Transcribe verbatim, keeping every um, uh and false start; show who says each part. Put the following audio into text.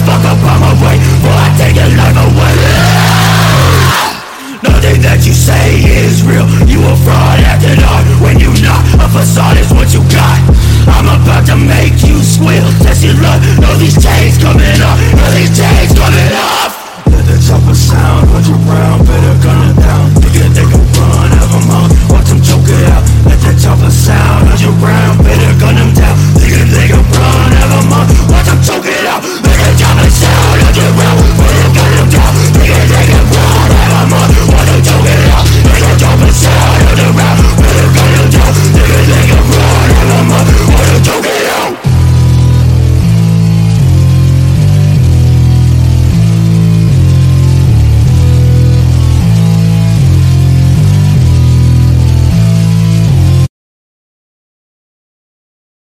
Speaker 1: fuck up on my way before I take your life away. Nothing that you say is real. You a fraud acting hard when you not. A facade is what you got. I'm about to make you squeal. Test your luck. Know these chains coming up. Know these chains coming up.